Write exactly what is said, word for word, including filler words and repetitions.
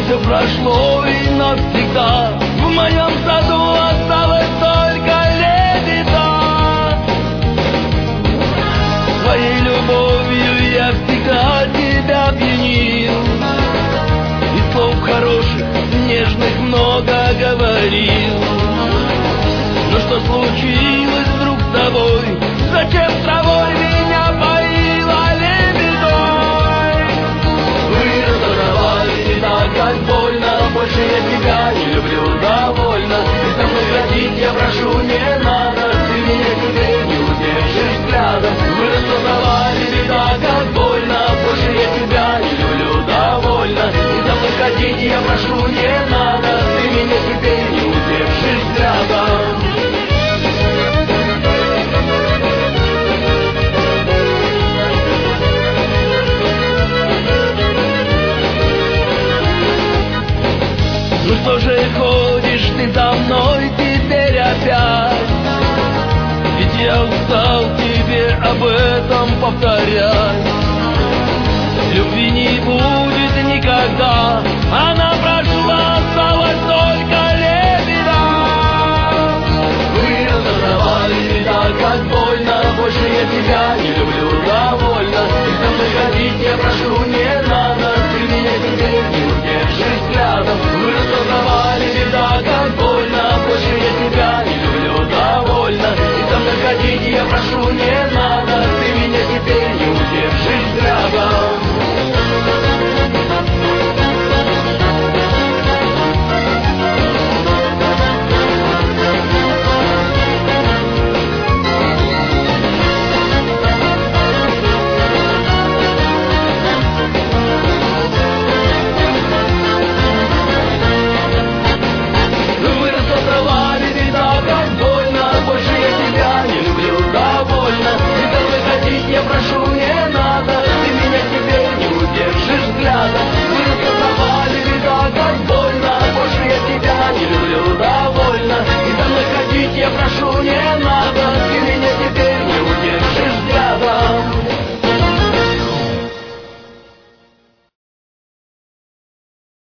все прошло и навсегда. В моем саду осталась только лебеда. Своей любовью я всегда тебя пьянил, и слов хороших, нежных много говорил. Но что случилось вдруг с тобой? Зачем травой меня поила лебедой? Выросла трава, и так как больно, больше я тебя не люблю, довольно. И со мной ходить я прошу, не надо, ты меня теперь не удержишь взглядом. Выросла трава, и так как больно, больше я тебя не люблю, довольно. И со мной ходить я прошу, не надо, ты меня теперь не удержишь взглядом. Ну что же ходишь ты за мной теперь опять? Ведь я устал тебе об этом повторять. Любви не будет никогда,